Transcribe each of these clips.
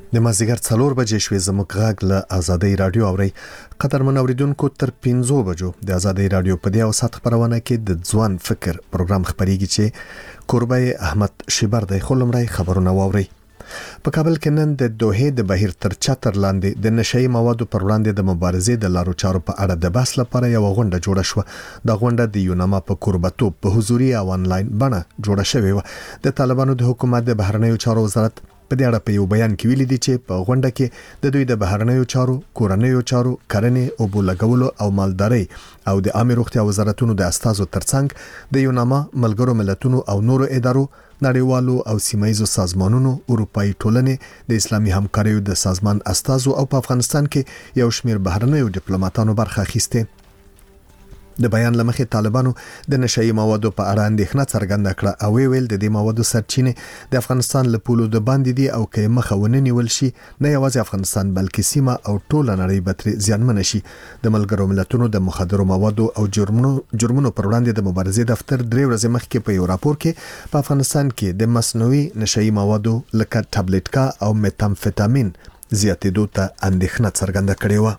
د مازیګر 4 بجې شوې زموږ غږ له آزادۍ رادیو اوري. قدرمن اوریدونکو تر 5 بجو د آزادۍ رادیو په دی او سات خبرونه کې د ځوان فکر پروګرام خبريږي چې قربای احمد شیبر د خلمړی خبرونه واوري. په کابل کې نن د دوه د بهیر تر چتر لاندې د نشئی موادو پر وړاندې د مبارزې د لارو چارو په اړه د بحث لپاره یو غونډه جوړه شوه. د غونډه د یوناما په قربتوب په حضوري او انلاین بڼه جوړه شوې و. د طالبانو د حکومت د بهرنیو چارو وزارت په دې اړه په یو بیان کې ویلي دي چې په غونډه کې د دوی د بهرنیو چارو، کورنیو چارو، کرنې او بولګولو او مالدارۍ او د عامه روغتیا وزارتونو د استازو ترڅنګ د یوناما ملګرو ملتونو او نورو ادارو، نړیوالو او سیمایي سازمانونو، اروپאי ټولنې، د اسلامي همکاریو د سازمان استازو او په افغانستان کې یو شمېر بهرنیو ډیپلوماټانو برخه اخیسته. د بیان لمخې طالبانو د نشئی موادو په اړه اندېښنه څرګنده کړه او ویل د دې موادو سرچینې د افغانستان له پولو د باندې دي او کې مخه ونیول شي نه یوازې افغانستان بلکې سیمه او ټول نړۍ به تر زیانمن شي. د ملګرو ملتونو د مخدرو موادو او جرمونو پر وړاندې د مبارزې دفتر 3 ورځې مخکې په یو راپور کې په افغانستان کې د مصنوعي نشئی موادو لکه ټابلیټکا او میتامفیتامین زیاتېدو ته اندېښنه څرګنده کړې و.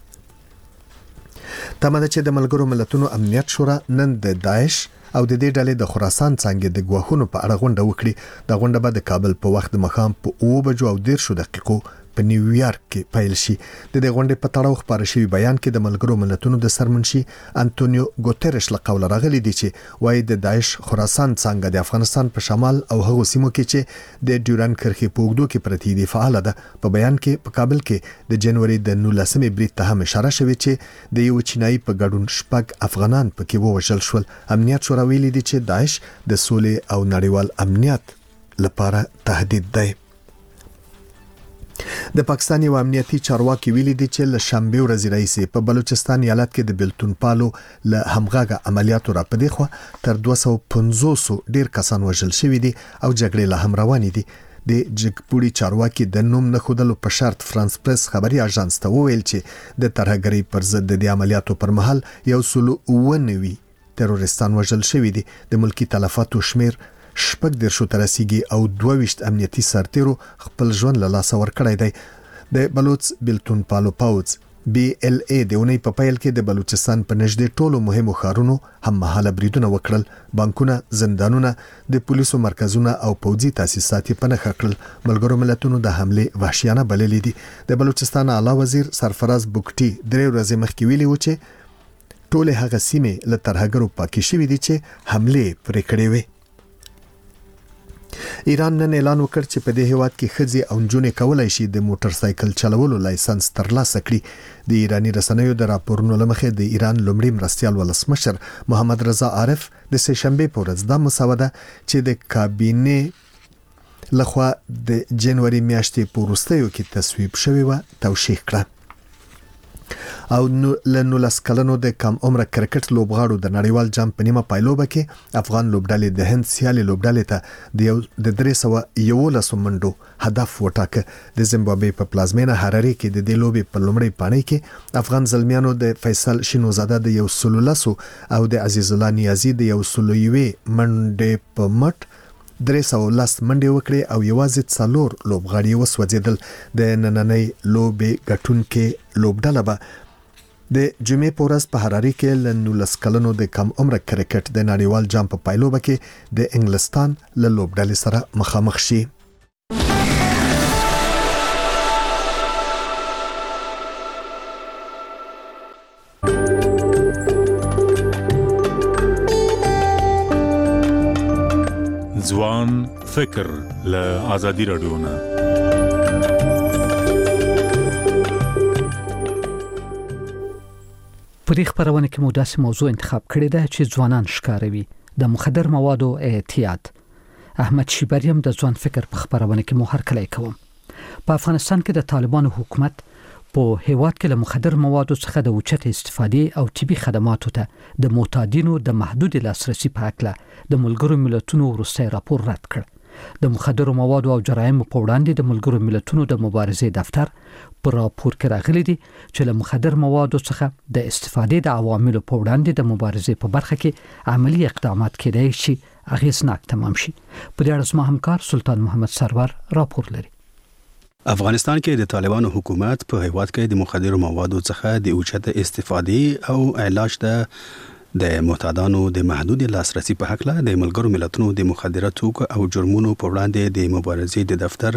تمه چې د ملګرو ملتونو امنیت شورا نن د داعش او د دې ډلې د خراسان څنګه د ګواښونو په اړه غونډه وکړي. د غونډه به د کابل په وخت د مخام په 9:10 په نیویارک کې پیل شي. د دې غونډې په تړاو خبري شوی بیان کې د ملګرو ملتونو د سرمنشي انټونیو ګوتریش له قوله راغلي دي چې وايي د داعش خراسان څنګه د افغانستان په شمال او هغو سیمو کې چې د ډیورن کرښې په اوږدو کې پرتی دي فعال ده. په بیان کې په کابل کې د جنوري د 19 برید ته هم اشاره شوې چې د یو چینایي په ګډون شپږ افغانان پکې ووژل شول. امنیت شورا ویلي دي چې داعش د سولې او نړیوال امنیت لپاره تهدید دی. د پاکستان یو امنیتي چارواکي ویلي دي چې له شنبه ورځې راځي په بلوچستان ایالت کې د بلتون پالو له همغږه عملیاتو را پدې خو تر 250 ډیر کسان وژل شوي دي او جګړې له هم روانې دي. د جګپوړي چارواکي د نوم نه خودلو په شرط فرانس پریس خبري اژانس ته وویل چې د ترهګرۍ پر ضد د عملیاتو پر مهال 190 تروریستان وژل شوي دي. د ملکی تلفاتو شمیر 10 ته رسیدي او 22 امنیتي سرتیرو خپل ژوند له لاسه ورکړی دی. د بلوچ بلتون پالو پاوز BLA د اونۍ په پیل کې د بلوچستان په نږدې ټولو مهمو ښارونو هم مهاله بریدونه وکړل. بانکونه، زندانونه، د پولیسو مرکزونه او پوځي تاسیسات په نښه کړل. ملګرو ملتونو د حمله وحشیانه بللې دي. د بلوچستان اعلی وزیر سرفراز بوکټي 3 ورځې مخکې ویلي و چې ټول هغه سیمې له ترهګرو پاکې شوې دي چې حمله پرې کړې وي. ایران نن اعلان وکړ چې په دې هیواد کې ښځې او نجونې کولای شي د موټر سایکل چلولو لایسنس ترلاسه کړي. د ایرانی رسنیو د راپورونو لمخې د ایران لومړي مرستیال ولسمشر محمد رضا عارف د سهشنبه په ورځ د مسوده چې د کابینې لخوا د جنوري میاشتې په وروستیو کې تصویب شوی و توشیح کړه. او له 19 کلنو د کم عمر کرکټ لوبغاړو د نړیوال جام په نیمه پایلوبه کې افغان لوبډلې د هند سیالي لوبډلې ته د 311 منډو هدف وټاکه. د زیمبابوې په پلازمینه هراري کې د دې لوبې په لومړۍ پاڼۍ کې افغان زلمیانو د فیصل شینوزاده د 113 او د عزیز الله نیازی د 101 منډې په مټ 310 منډې وکړې او یوازې 4 لوبغاړي وسوځیدل. د نننۍ لوبې ګټونکې لوبډله به د جمعې په ورځ په هراري کې له 19 کلنو د کم عمر کرکټ د نړیوال جام په پایلوبه کې د انګلستان له لوبډلې سره مخامخ شي. ځوان فکر له آزادي رادیو نه. په دې خبرونه کې مو داسې موضوع انتخاب کړې ده چې ځوانان ښکاروي د مخدر موادو اعتیاد. احمد شیبریم د ځوان فکر په خبرونه کې مو هرکلی کوم. په افغانستان کې د طالبانو حکومت په هیواد کې له مخدر موادو څخه د اوچت استفادې او طبي خدماتو ته د معتادینو د محدود لاسرسي په اړه د ملګرو ملتونو وروستي راپور رد کړ. د مخدر موادو او جرایمو په وړاندې د ملګرو ملتونو د مبارزې دفتر پر راپور کې راغلي دي چې له مخدر موادو څخه د استفادې د عواملو په وړاندې د مبارزې په برخه کې عملی اقدامات کېدای شي اغیزناک تمام شي. په دې اړه زما همکار سلطان محمد سرور راپور لري. افغانستان کې د طالبانو حکومت په هیواد کې د مخدرو موادو څخه د اوچته استفادې او علاج د معتادانو د محدود لاسرسي په حق له د ملګرو ملتونو د مخدره توکو او جرمونو په وړاندې د مبارزې د دفتر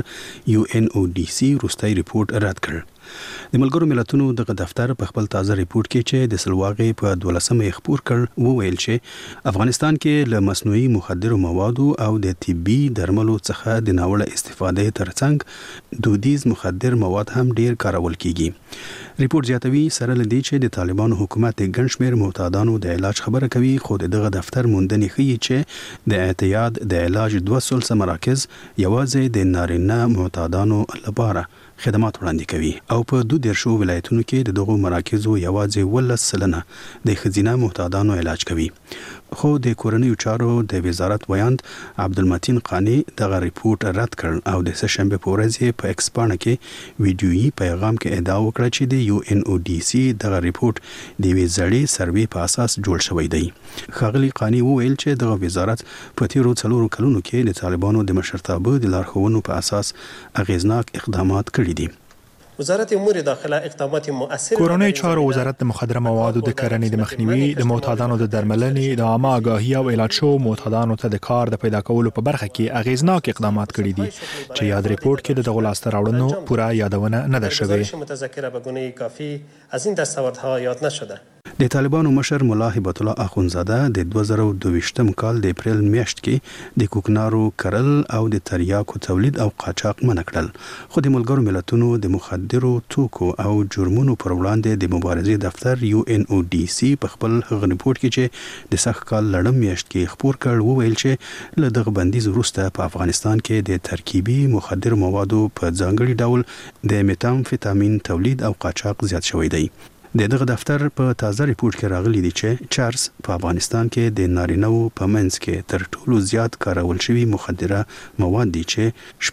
UNODC وروستي ریپورت رد کړ. د ملګرو ملتونو دغه دفتر په خپل تازه ریپورت کې چې د سلواغې په 12مه خبر کړ وویل چې افغانستان کې له مصنوعي مخدرو موادو او د طبي درملو څخه د ناوړه استفادې ترڅنګ دودیز مخدر مواد هم ډیر کارول کیږي. ریپورت زیاتوي سره لدی چې د طالبانو حکومت ګڼ شمېر معتادانو د علاج خبره کوي، خو دغه دفتر موندنې ښیي چې د اعتیاد د علاج 200 مراکز یوازې د نارینه معتادانو لپاره خدمات وړاندې کوي او په 12 ولایتونو کې د دغو مراکزو یوازې 10% د خزینه معتادانو علاج کوي. خو د کورنیو چارو د وزارت ویاند عبدالمتین قانی دغه ریپورت رد کړ او د سهشنبه په ورځ په ایکس پاڼه کې ویډیویي پیغام کې ادعا وکړه چې د UNODC دغه ریپورت د وی زړې سروې په اساس جوړ شوی دی. ښاغلي قانی وویل چې دغه وزارت په تیرو 4 کلونو کې د طالبانو د مشرتابه د لارښوونو په اساس اغیزناک اقدامات کړي دي. وزارت امور داخله اقدامات مؤثر کورنۍ چارو وزارت د مخدره موادو د کرنې د مخنیوي، د معتادانو د درملنې، د عامه آگاهی او علاج شو معتادانو ته د کار د پیدا کولو په برخه کې اغیزناک اقدامات کړي دي چې یاد ریپورت کې دغه لاسته راوړنو پوره یادونه نه ده شوې. متذکره به گونه کافی از این دستاوردها یاد نشده. د طالبانو مشر ملا هبت الله اخونزاده د 2022 کال د اپریل میاشت کې د کوکنارو کرل او د تریاکو تولید او قاچاق منع کړل، خو د ملګرو ملتونو د مخدرو توکو او جرمونو پر وړاندې د مبارزې دفتر UNODC په خپل ریپورت کې چې د سخت کال لړم میاشت کې خبر کړ وویل چې له دغه بندیز وروسته په افغانستان کې د ترکیبي مخدر موادو په ځانګړي ډول د میتامفیتامین تولید او قاچاق زیات شوی دی. دغه دفتر په تازه ریپورت کې راغلی دی چې چارس په افغانستان کې د نارینه‌و په منځ کې تر ټولو زیات کارول شوی مخدره مواد دي چې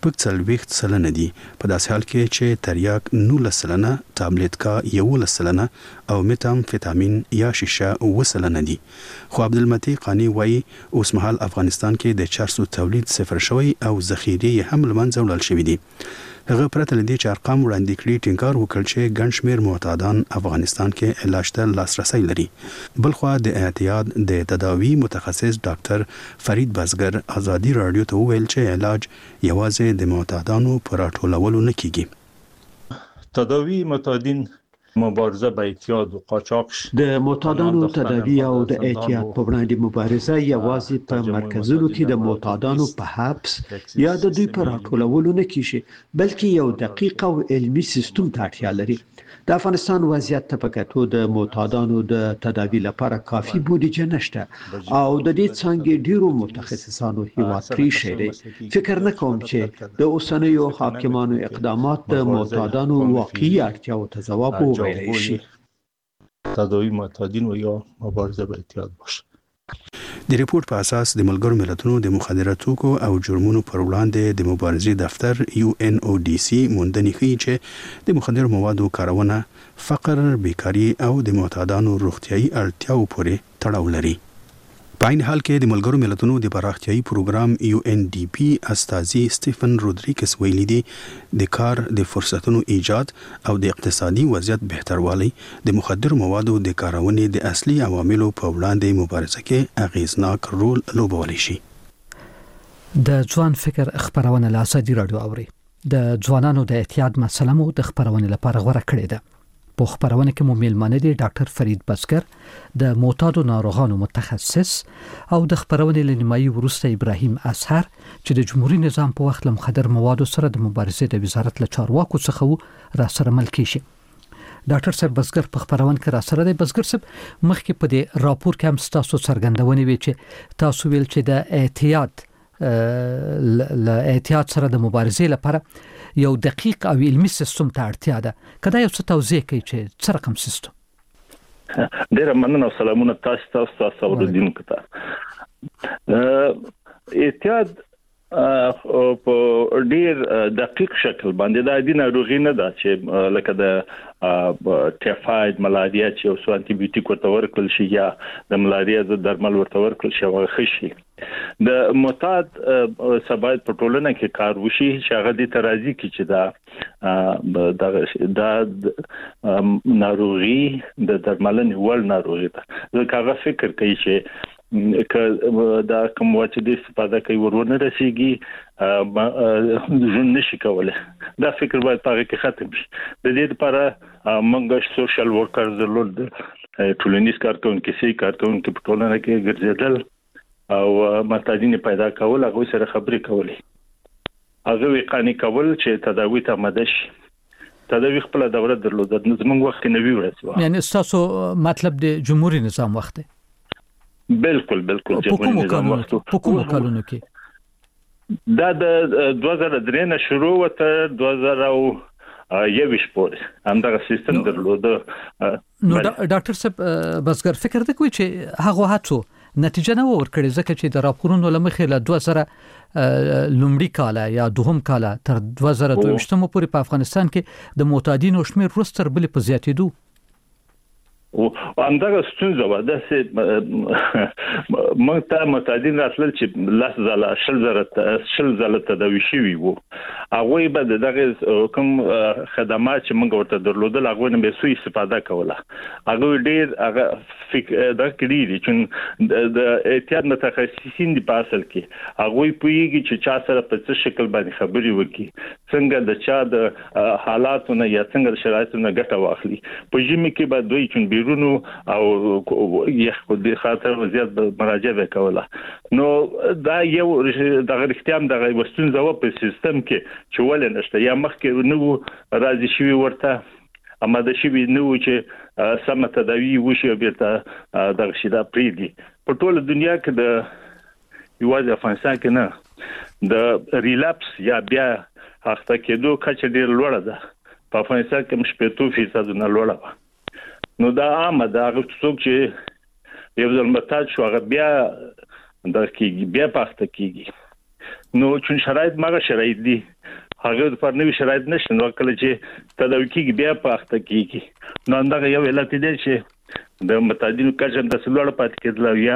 40% دي، په داسې حال کې چې تریاک 19%، تابلیټکا 11% او میتامفیتامین یا شیشه 9% دي. خو عبدالمتین قانی وایي اوس مهال افغانستان کې د چارسو تولید صفر شوی او ذخیره هم له منځه وړل شوی دي. هغه پرته لدی چې ارقام وړاندې کړي ټینګار وکړ چې ګڼ شمېر معتادان افغانستان کې علاج ته لاسرسي لري. بلخوا د اعتیاد د تداوی متخصص ډاکټر فرید بزګر ازادي رادیو ته وویل چې علاج یوازې د معتادانو پر راټولولو نه کیږي. تداوی معتادین مبارزه با اعتیاد و قاچاق د معتادانو تداوی او د اعتیاد په وړاندې مبارزه یوازې په مرکزونو کې د معتادانو په حبس یا د دوی په راټولولو نه کیږي، بلکې یو دقیق او علمي سیستم ته اړتیا لري. د افغانستان وضعیت ته په کتو د معتادانو د تداوی لپاره کافي بودیجه نشته او د دې څنګه ډیرو متخصصانو هیواد پریښی دی. فکر نه کوم چې د اوسنیو حاکمانو اقدامات د معتادانو واقعي اړتیاو ته ځواب وویلی شي. تداوی معتادین و یا مبارزه با اعتیاد باشه. د ریپورت په اساس د ملګرو ملتونو د مخدره توکو او جرمونو پر وړاندې د مبارزې دفتر UNODC موندنې ښیي چې د مخدرو موادو کارونه فقر، بیکاري او د معتادانو روغتیايي اړتیاو پورې تړاو لري. په عین حال کې د ملګرو ملتونو د پراختیايي پروګرام UNDP استازي سټیفن رودریګس ویلي دي د کار د فرصتونو ایجاد او د اقتصادي وضعیت بهتروالی د مخدر موادو د کارونې د اصلي عواملو په وړاندې مبارزه کې اغیزناک رول لوبولی شي. د ځوان فکر خبرونه له ازادي رادیو اوري. د ځوانانو د اعتیاد مسله مو د خبرونه لپاره غوړه کړې ده. په خبرونه کې مو میلمانه دي ډاکټر فرید بزګر د معتادو ناروغانو متخصص او د خبرونه لنیمایي ورسته ابراهیم اصهر چې د جمهوریت نظام په وخت له مخدر موادو سره د مبارزې د وزارت له چارواکو څخه را سره ملکی شي. ډاکټر صاحب بزګر په خبرونه کې را سره دی. بزګر صاحب مخکې په دې راپور کې هم تاسو څرګندونه وی چې تاسو ویل چې د اعتیاد سره د مبارزې لپاره یو دقیق او علمي سیستم ته اړتیا ده. کدا یو څه توضیح کوي چې څه رقم سیستم؟ ډیر مننه او سلامونه تاسو اوریدونکو ته. اعتیاد په ډیر دقیق شکل باندې د دې ناروغي نه ده چې لکه د ټایفاید، ملاریا چې اوس انټي بیوټیک ورته ورکړل شي یا د ملاریا د درمل ورته ورکړل شي او ښه شي. د معتاد سبا په ټولنه کې کار وشي چې هغه د ترازی کې چې دا ناروغي د درملنې ول ناروغي ده ځکه هغه فکر کوي چې دا کوم چې د استفاده کوي ورونه رسیږي ژوند نشي کولای دا فکر باید پاره کې ختم شي د دې لپاره موږ سوشل ورکرز ټولنیز کارکونکو په ټولنه کې ګرځیدل او معتادین پیدا کول هغه سره خبرې کولې هغه وقانی کول چې تداوی ته مدد شي تداوی خپل دوره درلوده زموږ وخت نه وی ورسوه یعنی تاسو مطلب د جمهوریت نظام وخت بالکل جمهوریت نظام وخت په کوم کلونو کې دا د 2003 نه شروع وته 2021 پورې همدغه سیستم درلوده نو ډاکټر صاحب بسګر فکر ته کوي چې هغه هڅو نتیجه نه ورکړي ځکه چې د راپورونو لمخې له 2000 لومړی کاله یا دوهم کاله تر 2022 پورې په افغانستان کې د معتادینو شمیر وروسته بل په زیاتېدو او همدغه ستونزه و ده چې موږ ته معتادین راتلل چې شل زله تداوی شوي وو هغه به دغه کوم خدمات چې موږ ورته درلودل هغه نه به سوء استفاده کوله هغه ډیر هغه فکر دا کړی چې د احتیاط متخصصین دی په اصل کې هغه پویږي چې چا سره په څه شکل باندې خبري وکړي څنګه د چا د حالاتونو یا څنګه د شرایطونو ګټه واخلي په جمی کې به دوی چې بیرونو او یو د خاطر وضعیت مراجعه وکوله نو دا یو د اختیام د وستون زو په سیستم کې چې ول نشته یا مخکې نو راځي شوی ورته اماده شوی نو چې سم تداوی وشي بیرته د شیدا پریدي په ټوله دنیا کې د یوازې افغانستان کې نه د ریلاپس یا بیا اخته کېدو کچه ډیر لوړه ده په افغانستان کې 80% نه لوړه ده نو دا عامه ده هغه څوک چې یو ځل متاج شو هغه بیا د کېږي بیا پخته کېږي نو چې شرایط ماغه شرایط دي هغه پر نوې شرایط نشته نو کله چې تداوی کېږي بیا پخته کېږي نو دا یو علت دی چې د متادینو کچه د سلوړ پات کېدل یا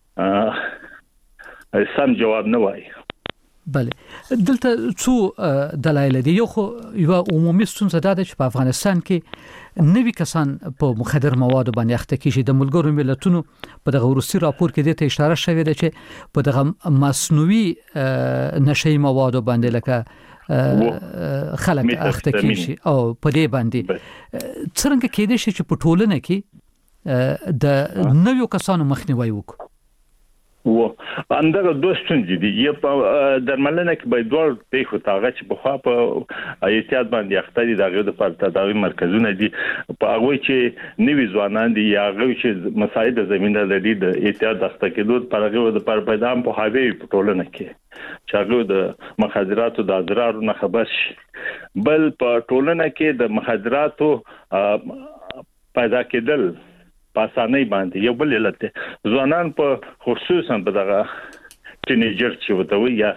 سم جواب نه وایي بله دلته څو دلایل دي یو عمومي ستونزه ده چې په افغانستان کې نوي کسان په مخدر موادو باندې اخته کیږي د ملګرو ملتونو په دغه روسي راپور کې د ته اشاره شوې ده چې په دغه مصنوعي نشي موادو باندې لکه خلک اخته کیږي او په دې باندې څنګه کېدې شي چې په ټولنه کې د نویو کسانو مخنیوي وکړي و اندغه دوستون دي یو په درملنه کې به دوه پیښو تاغه چې په خوا په احتیاط باندې اختیاري دغه د پر تداوی مرکزونه دي په هغه چې نوی ځوانان دي یا هغه چې مساعد زمينه لري د احتیاط دغه کېدو پر هغه د پر پیدام په هاوی په ټولنه کې چې هغه د مخدراتو د اضرارو نه خبر شي بل په ټولنه کې د مخدراتو پیدا کېدل پاسانه باندې یو بل علت ځوانان په خصوصا په دغه ټینیجر چې وته یا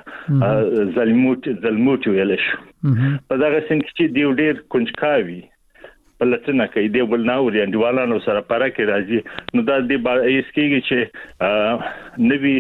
زلموت ویل شي په دغه څنګه چې دی ډیر کنجکاوي په لټنه کې دی بل ناوري انډیوالانو سره پاره کې راځي نو دا د اسکیږي چې نوی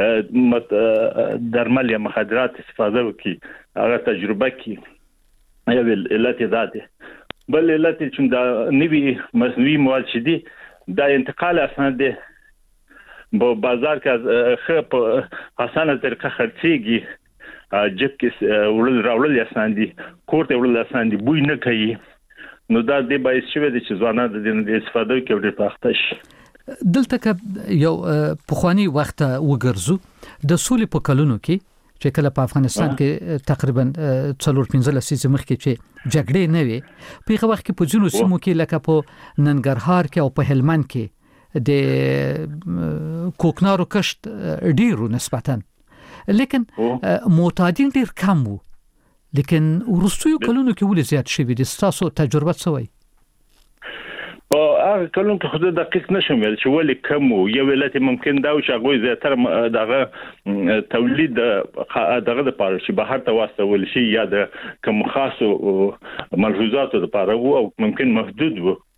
درمل یا مخدرات استفاده وکړي هغه تجربه کې یو علت ده بل علت چې دا نوی مصنوعي مواد چې دي دا انتقال اسانه دي په بازار کې خپ اسانه طریقه خرڅيږي جب کې وړل اسانه دي کوټه وړل اسانه دي بوی نه کوي نو دا د باعث شوی دي چې ځوانان د استفاده کوي ډېر پخته شي دلته یو پخوانی وخت وګرځو د سولې په کلونو کې چې کله په افغانستان کې تقریبا 4-15 لسیزه مخکې چې جګړې نه وي په هغه وخت کې په ځینو سیمو کې لکه په ننګرهار کې او په هلمند کې د کوکنارو کشت ډیرو نسبتا لیکن معتادین ډیر کم وو لیکن ورستیو کلونو کې ولې زیات شوی دي تاسو تجربه څه وایي او هغه کلون کې خود دقیق نشم ویل چې ولې کم یو ولایت ممکن دا او چې غوي زیاتره دغه تولید دغه د پاره چې بهر ته واستول شي یا د کوم خاصو ملحوظاتو لپاره او ممکن محدود وو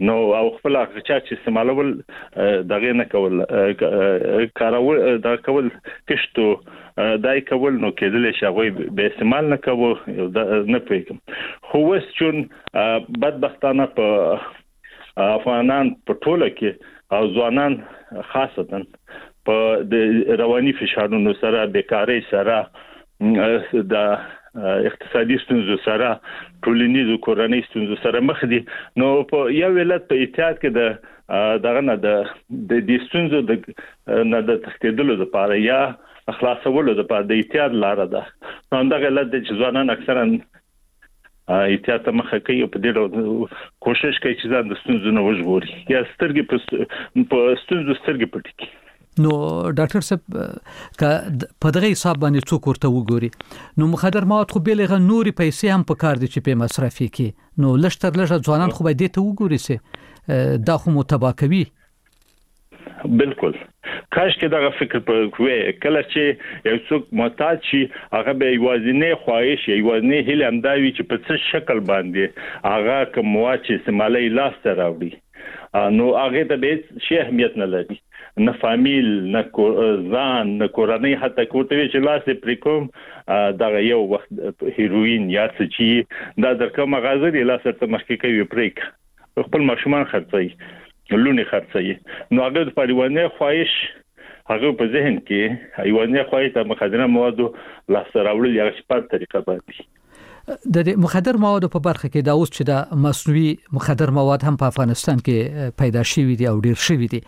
نو او خپل غچا چې استعمالول دغه نه کول کارول دا کول کشتو دای کول نو کېدل شي هغه به استعمال نه کوو نه پېکم خو وس چون بدبختانه په افغانان په ټوله کې او ځوانان خاصتا په د رواني فشارونو سره بیکاری سره د اقتصادي ستونزو سره ټولنیزو کورنۍ ستونزو سره مخ دي نو په یو ولایت په احتیاط کې دغه نه د ستونزو د تخدیدلو لپاره یا خلاصولو لپاره د احتیاط لاره ده نو دغه ولایت د ځوانان اکثرا احتیاط مخه کوي په دې ډول کوشش کوي چې ځان د ستونزو نه وژغوري یا سترګې په ستونزو سترګې پټې کړي نو ډاکټر صاحب په دغه حساب باندې څوک ورته وګوري نو مخدر مواد خو بیلغه نوري پیسې هم په کار دي چې په مصرفي کې نو لشتر لږه ځوانان خو به دې ته وګوري سي دا خو متبا کوي بالکل کاش کې دا فکر په کوی کله چې یو څوک محتاج شي هغه به یوازینی خواهش یوازینی هیله همداوي چې په څه شکل باندې هغه کوم واچ استعمالي لاس ته راوړي نو هغه ته به شي اهمیت نه لري نه فامیل نه ځان نه کورنۍ حتی کوته چې لاس پریکوم دا یو وخت هیروین یا څه چې دا درکمه غازه دی لاس ته مخکې کوي پریک خپل ماشومان خرڅي لونی خرڅي نو هغه د پریوانه خواهش هغه په ذهن کې ایوانه خواهش د مخدره موادو لاس راوړل یا شپږ طریقه باندې د مخدر موادو په برخه کې دا اوس چې د مصنوعي مخدر مواد هم په افغانستان کې پیدا شوي دي او ډیر شوي دي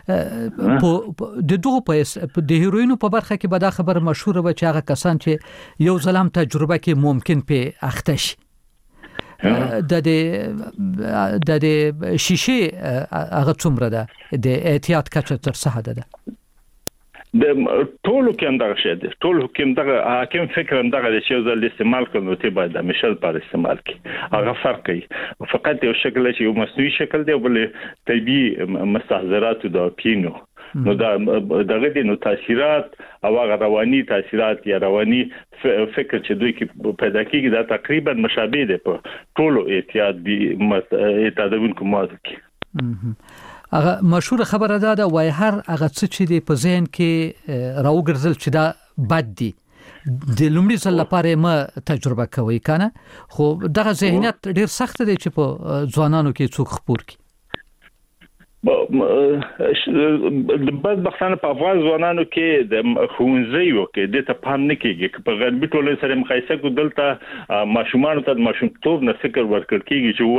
د دوه په د هیروینو په برخه کې به دا خبر مشهور و چې هغه کسان چې یو ځلم تجربه کې ممکن په اخته شي د شیشه هغه څومره ده د احتیاط کچه تر څه ده د ټولو کې اندغه شه دي ټولو کې اندغه حاکم فکر اندغه چې ځل استعمال کړو ته باید د مشل پر استعمال کی هغه فرق کوي فقط یو شکل چې یو مصنوعي شکل دی بل طبي مستحضرات د پینو نو دغه دي نو تاثیرات او هغه رواني تاثیرات یا رواني فکر چې دوی کې پیدا کیږي دا تقریبا مشابه دي په ټولو احتیاط دي اعتداون کومه هغه مشهور خبره ده وای هر هغه څه چې دی په ذهن کې راوګرځل چې دا بد دي د لومړي ځل لپاره ما تجربه کوي کنه خو دغه ذهنیت ډیر سخت دی چې په ځوانانو کې څوک خپور کی د بدبختانه په افغان ځوانانو کې د خونځیو کې د ته پام نه کېږي په غربي ټولنې سره مقایسه کو دلته ماشومان ته ماشومتوب نه فکر ورکړ کېږي چې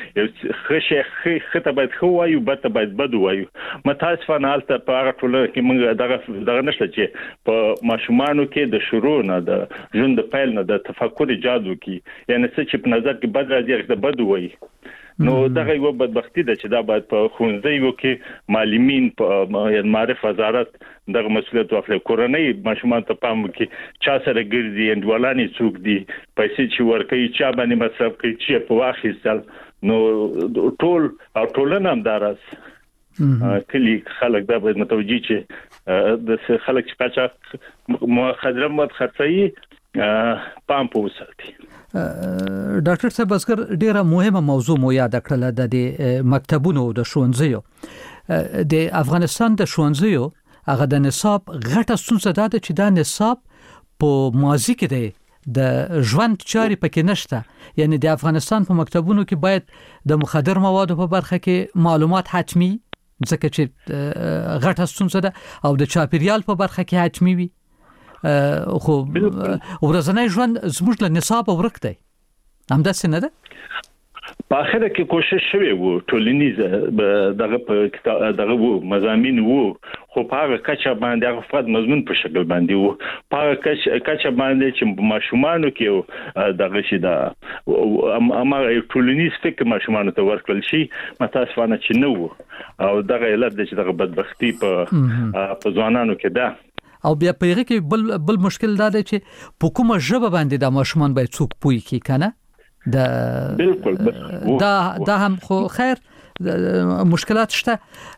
ولې خته باید خو وایو بته باید بد وایو متاسفانه حالت په هغه ټولنه کې موږ دغه نشته چې په ماشومانو کې د شروع نه د ژوند د پیل نه د تفکر ایجاد وکړي یعنی څه چې په نظر کې بد راځي د بد وایي نو دغه یو بدبختی ده چې دا باید په خونځیو کې معلمین په معرف وزارت دغه مسؤلیت واخلي کورنۍ ماشومان ته پام کې چا سره ګرځي اندولانی څوک دي پیسې چې ورکوي چا باندې مصرف کوي چې په واخیستل نو ټولنه هم دراس کلی خلک دا باید متوجي چې د خلک چې قاچاق مخدر مواد خرڅي پام په وساتي ډاکټر صاحب بسکر ډیره مهمه موضوع مو یاد کړل د مکتبونو او د ښوونځیو د افغانستان د ښوونځیو هغه د نصاب غټه ستونزه ده چې دا نصاب په ماضي کې دی د ژوند چاري پکې نشته یعنی د افغانستان په مکتبونو کې باید د مخدر موادو په برخه کې معلومات حتمی ځکه چې غټه ستونزه ده او د چاپیریال په برخه کې حتمی وي خو ورځنی ژوند زموږ له نصاب ورک دی همداسې نه ده په اخر کې کوشش شوی وو ټولنیز دغه وو مضامین وو خو په هغه کچه باندې هغه فقط مضمون په شکل باندې وو په هغه کچه باندې چې ماشومانو کې دغه شي دا امر ټولنیز فکر ماشومانو ته ورکړل شي متاسفانه چې نو او دغه علت د چې دغه بدبختی په ځوانانو کې ده او بیا پیغه کې بل مشکل دا دی چې په کومه ژبه باندې د ماشومان باید څوک پوي کی کنه بالکل دا هم خو خیر مشکلات شته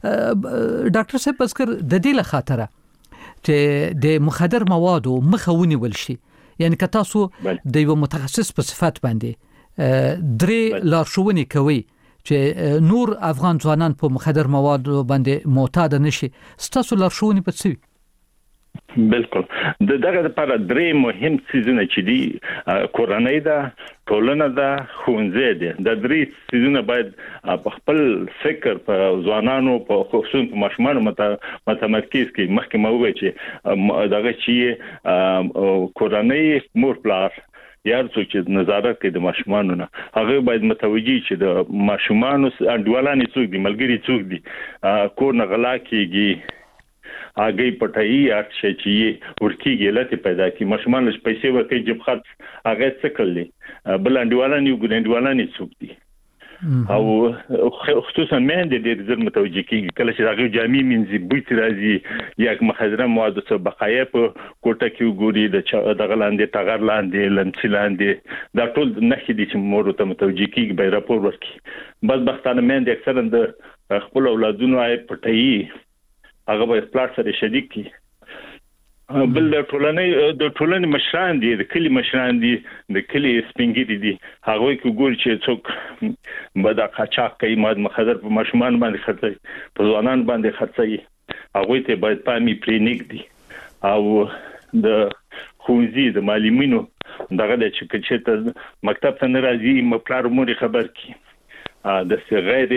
ډاکټر صاحب بسکر د دې له خاطره چې د مخدر موادو مخاوني ولشي یعنی که تاسو د یو متخصص په صفت باندې درې لارښوونې کوي چې نور افغان ځوانان په مخدر موادو باندې معتاد نشي ستاسو لارښوونې په څه بالکل دغه لپاره درې مهم څیزونه چې دي کورنۍ ده ټولنه ده ښوونځی دی د درې څیزونه باید په خپل فکر په ځوانانو په خصوصا په ماشومانو متمرکز کړي مخکې مو وایي چې دغه چې کورنۍ مور پلار یار چې نظارت کوي د ماشومانو نه هغه باید متوجي چې د ماشومانو انډوالانه څوک دي ملګری څوک دي کور نه غلا کیږي اگې پټایي اچ چې ورکیږي لته پیدا کی ماشومان له پیسې ورکې جب خرڅ هغه څه کړلې بلندوالان یو ګوندوالان څوک دي او خصوصا مند د دې متوجي کیږي کله چې هغه جامع منځي بوت راځي یا مخدره مواد څخه بقایه په کوټه کې ګوري د غلاندې ټغر لاندې لمڅ لاندې دا ټول نخې دي چې مور ته متوجي کیږي به راپور ورکړي بدبختانه مند اکثرا د خپل اولادونو آی پټایي هغه به پلاټ سره شریک کی بل د ټولنې مشران دي د کلی مشران دي د کلی سپینګری دي هغه کې ګور چې څوک بدا قاچاق کوي ماد مخدر په ماشومان باندې خرڅي په ځوانان باندې خرڅي هغه ته باید پامي پرینګ دي او د خوځي د معلمینو دغه د چې ته مکتب ته ناراضي مپلار موري خبر کی د غیر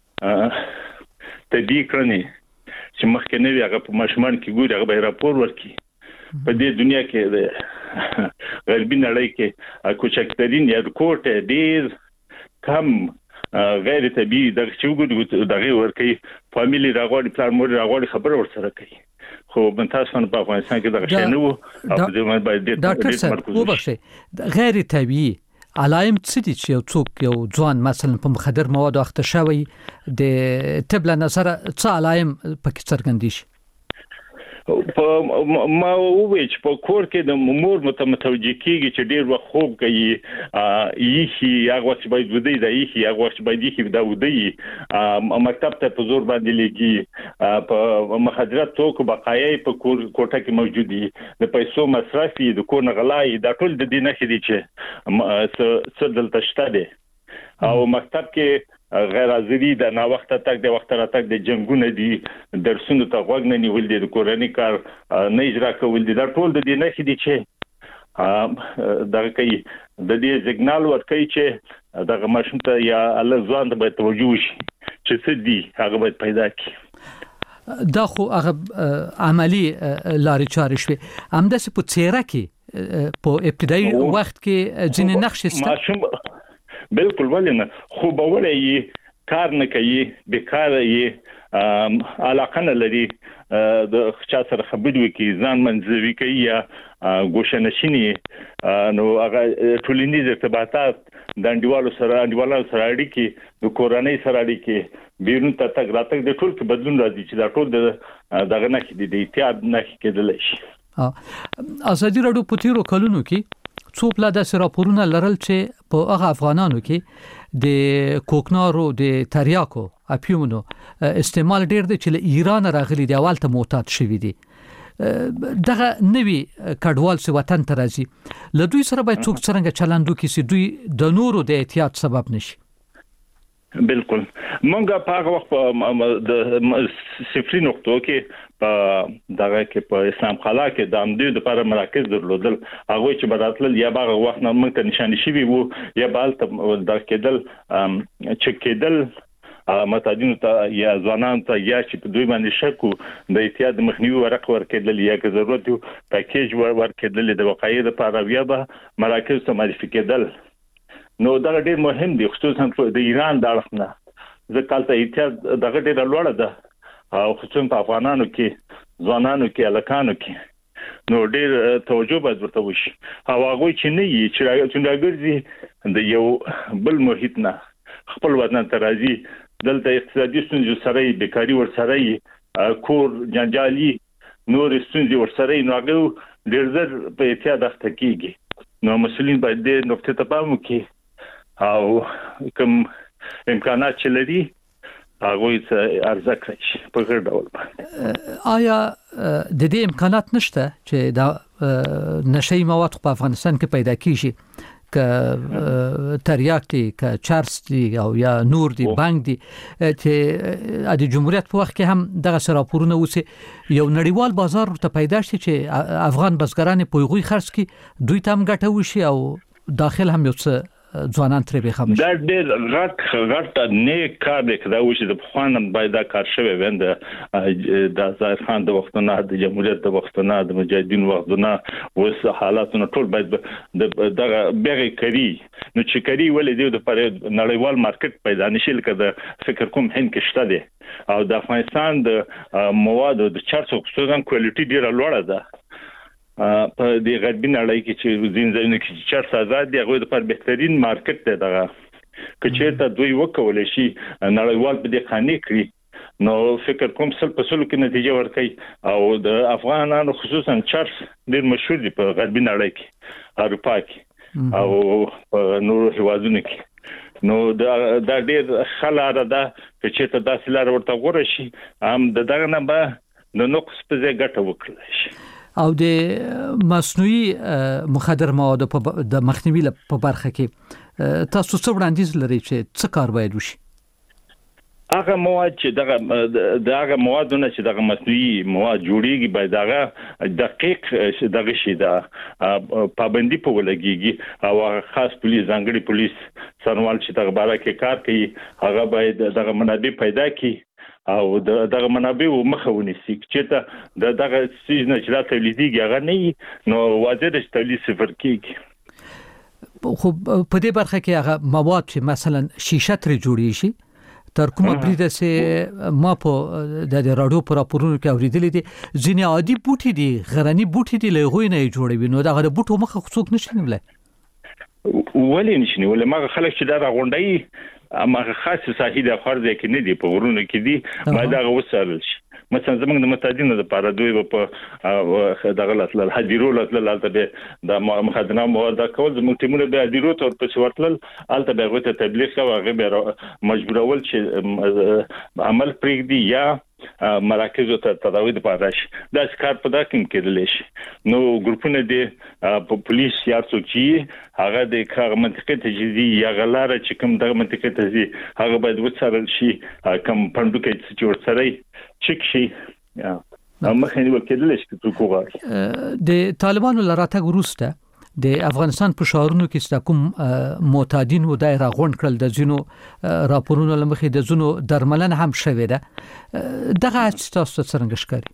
تدې کړنی چې مخکې نه وي هغه په ماشومان کې ګوري هغه به راپور ورکړي په دې دنیا کې د غربي نړۍ کې کوچکترین یا کوټه ډیر کم غیر طبيعي د چوغو دغه ورکړي فاميلي راغوري پلان مور راغوري خبر ورسره کوي خو من تاسو په افغانستان کې دغه شی نه وو او د من باید ډاکټر صاحب وبخښئ غیر طبيعي علائم څه دي چې څوک یو ځوان مثلا په مخدر موادو اخته شوی د طب له نظر څه علائم پکې څرګندي شي په ما وویل چې په کور کې د مور متوجي کیږي چې ډیر وخت خوب کوي یخي هغه چې باید ودی دا یخي هغه چې باید یخي دا ودی مکتب ته په زور باندې لګي په مخدرات توکو بقایې په کوټه کې موجود دي د پیسو مصرفي د کور غلای دا ټول د دې نه دي چې څه دلته شته دي او مکتب کې غیر حاضری د نا وخت تک د وخت را تک د جنگونه دي درسونو ته غوږ نه نیول دي د کورنۍ کار نه اجرا کول دي دا ټول د دې نه دي چې دا کوي د دې سیګنال ورکوي چې دغه ماشوم ته یا الله ځوان ته به توجه شي چې څه دي هغه به پیدا کړي دا خو هغه عملی لارې چارې شوي همداسې په څیره کې په ابتدایي وخت کې ځینې نقشې ماشوم بالکل ولنه خو به ولې کار نه کوي بیکار یې علاقه نه لري د چا سره خبرې کوي ځان منځوي کوي یا ګوشنشینی نو هغه ټولنیز ارتباطات د انډیوالو سره اړیکې د کورنۍ سره اړیکې بیرون ته تک راتک د ټول کې بدلون راځي چې دا ټول دغه نه کې د احتیاط نه کېدل شي ازادي راډیو په تیرو کلونو کې څو پلا داسې راپورونه لرل چې په هغه افغانانو کې د کوکنارو د تریاکو اپیومونو استعمال ډیر دی چې له ایران راغلي دی اول ته معتاد شوی دی دغه نوی کډوال سی وطن ته راځي له دوی سره باید څوک څنګه چلند وکړي چې دوی د نورو د احتیاط سبب نشي بالکل مونږه په هغه وخت د صفري نقطو کې په دغه کې په اسلام قلا کې د امدوی لپاره مراکز درلودل هغه چې براتل یا باغ وخت نه موږ ته نشانه شي وو یا بالته د کېدل چې کېدل متادینو ته یا ځوانان ته یا چې په دوی باندې شکو د احتیاط مخنیوي ورق ورکېدل یا که ضرورت یو پاکیج ورکېدل د وقایع لپاره بیا به مراکز ته معرفي کېدل نو دا ډېر مهم دی خصوصا د ایران د اړخ نه ځکه ته احتیاط دغه ډېر لوړه ده او خصوصا په افغانانو کې ځوانانو کې الکانو کې نو ډېر توجه باید ورته وشي او هغه چې نه یي چې راګرځي د یو بل محیط نه خپل وطن ته راځي دلته اقتصادي ستونزې سره بیکاری ور سره کور جنجالي نور ستونزې ور سره نو هغه ډېر زر په احتیاط اخته کیږي نو مسؤلین باید د نقطې ته پام وکړي او کوم امکانات چې لري هغه یې ارزښت کړي په هر ډول باندې آیا د دې امکانات نشته چې دا نشئی مواد په افغانستان کې پیدا کیږي ک تریاک دي ک چارس دي او یا نور دي بانک دي چې د جمهوریت په وخت کې هم دغه سراپورونه وسی یو نړیوال بازار ته پیدا شي چې افغان بزګران په یوغي خرڅ کی دوی تام ګټه وشي او داخل هم یو څه ځوانان ترې به خامش دا ډېر غټ نیک کار دی دا و چې د خوانم باید دا کار شوی وند د ظاهر خان د وختونو د جمهوریت د وختونو د مجاهدین وختونو اوس حالاتونه ټول باید دغه بیغه کری نو چې کری ولې دی د پر نړیوال مارکیټ پیدا نشي لکه د فکر کوم هند کې شته دی او د افغانستان د موادو د 400 خصوصا کوالټي ډیره لوړه ده په دې غربي نړۍ کې چې زینځنه کې چارس آزاد دی هغه د پر بهترین مارکیټ دی دغه کچېرته دوی وکول شي نړیوال په دې خاني کړی نو فکر کوم سل په سلو کې نتیجه ورکړي او د افغانانو خصوصا چارس ډېر مشهور دی په غربي نړۍ کې اروپا کې او نور هیوادونو کې نو دا ډېر خلاره ده چې ته داسې لار ورته غوړ شي هم دغه نه به د نقص په ځای ګټه وکړي شي او د مصنوعي مخدر مواد په مخنیوي په برخه کې تاسو څه وړاندیز لرئ چې څه کار باید وشي هغه مواد چې دغه موادونه چې دغه مصنوعي مواد جوړیږي باید هغه دقیق دغه شي دا پابندي په ولګيږي او خاص پولیس ځانګړي پولیس سرمال چې دغه باره کې کار کوي هغه باید دغه منابع پیدا کړي او دغه منابع مخاوني سي چې دغه سیزن چې لا تولیديږي هغه نه نو واضح د تولید صفر کېږي خو په دې برخه کې هغه مواد چې مثلا شیشه تر جوړی شي تر کومه بریده سه ما په د رادیو پر راپورونو کې اوریدلې دي ځینې عادي بوټي دي غرني بوټي دي لغوی نه جوړوي نو دغه بوټو مخه خصوص نشي نیولای ولې نشي ولې ما خلک چې دا غونډي اما خاص ساحې د فرض کې نه دی په ورونو کې دي باید هغه وسارل شي مثلا زمونږ د متادین د پاره دوی په دغه لاتل حجیرو لاتل د مخدرات مواد کول زموږ ټیمونه به حجیرو تر په ورتل الته به غوته تبلیغ او هغه مجبورول چې عمل پرېږدي یا مراکز ته تداوی د پاره شي دا کار په داکم کېدل شي نو ګروپونه د پولیس یا څوک هغه د کار منطقې تجزیه یا غلاره چې کوم د منطقې تجزیه هغه باید وڅارل شي کوم پندوکې چې جوړ سره چک شي یا مخنی وکړل شي چې کوغه د طالبانو لراتګ وروسته د افغانستان په شهرونو کې ستکوم معتادین و دایره غونډ کړل د زینو راپورونو لمخې د زینو درملنه هم شوې ده دغه تاسو څنګه ښکاري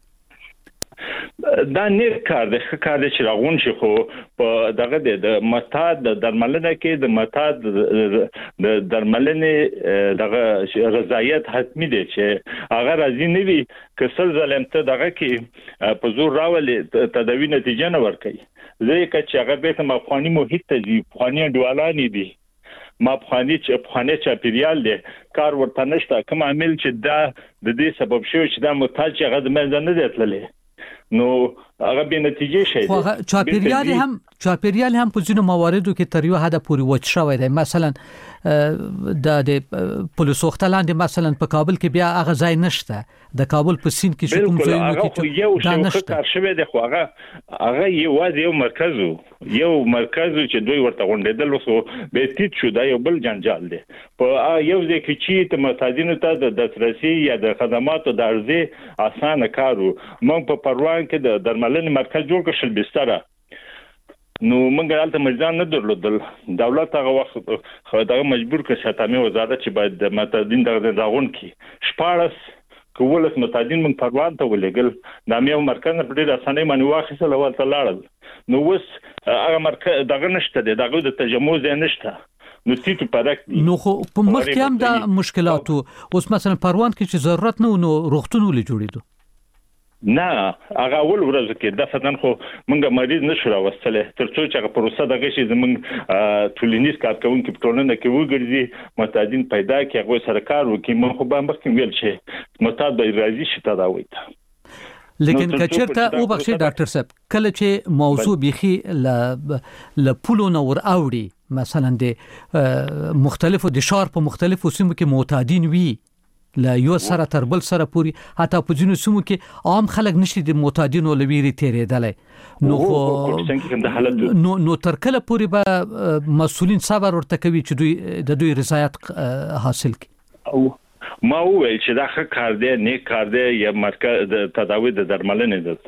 دا نه کار د چې راغون شي خو په دغه د معتاد د درملنه کې د معتاد د درملنه دغه رضایت حتمی دي چې هغه راځي نه وي کسل ظلمته دغه کې په زور راولي تداوی نتیجه نه ورکړي ځکه چې هغه به ته افغاني محیط ته دي افغاني ډوالانی دي ما افغاني چاپیریال دي کار ورته نشته کوم عامل چې دا د دې سبب شوی چې دا محتاج هغه د منځ نه دیتللی نو هغه به نتیجه شي چاپیریال هم په ځینو مواردو کې تر یو حد پورې وچ شوی دی مثلا د پولیس وختلاندې مثلا په کابل کې بیا هغه ځای نشته د کابل په سین کې کوم ځای نو کې دا نشته کار شوی دی خو هغه یو مرکز چې دوی ورته غونډېدل وسو به تیت شو دا یو بل جنجال دی په یو ځای کې چې ته معتادینو ته د دسترسي یا د خدماتو د ارزه اسانه کارو مونږ په پروان کې د درملنې مرکز جوړ کړل بستر نو موږ البته مجان نه درلودل دولت هغه وخت خدای مجبور کړ شتامي وزارت چې باید د معتادین د داغون کې شپارس کولس معتادین من پروان ته ولېګل د میو مرکز په ډېر اسانه باندې واخیسل او تل لاړل نو وس هغه مرکز دغه نشته دغه د تجمع ځای نشته نو تیتو پدک نو خو په مخ کې هم د مشکلاتو اوس مثلا پروان کې چې ضرورت نه نو روغتون ولې جوړېدو نه هغه اول ورځ کې د فتن خو مونږه مریض نشو راوستله ترڅو چې هغه پروسه دغه شي زمونږ ټولنیز کارکونکو په ټولنه کې وګرځي معتادین پیدا کړي هغه سره کار وکړي مونږ خو به مخکې ویل شي معتاد به راځي شي تداوی ته لیکن کچرته او بخښه ډاکټر صاحب کله چې موضوع بيخي ل پولو نور اوړي مثلا د مختلفو د شهر په مختلفو سیمو کې معتادین وي لا یو سره تر بل سره پوری حتی په ځینو سیمو کې عام خلک نشي د معتادینو لویری تیرېدلای نو تر کله پوری به مسولین صبر ورته کوي چې دوی د دوی رضایت حاصل کړي ما وویل چې دا ښه کار دی نیک کار دی یا مرکز د تداوی د درملنې د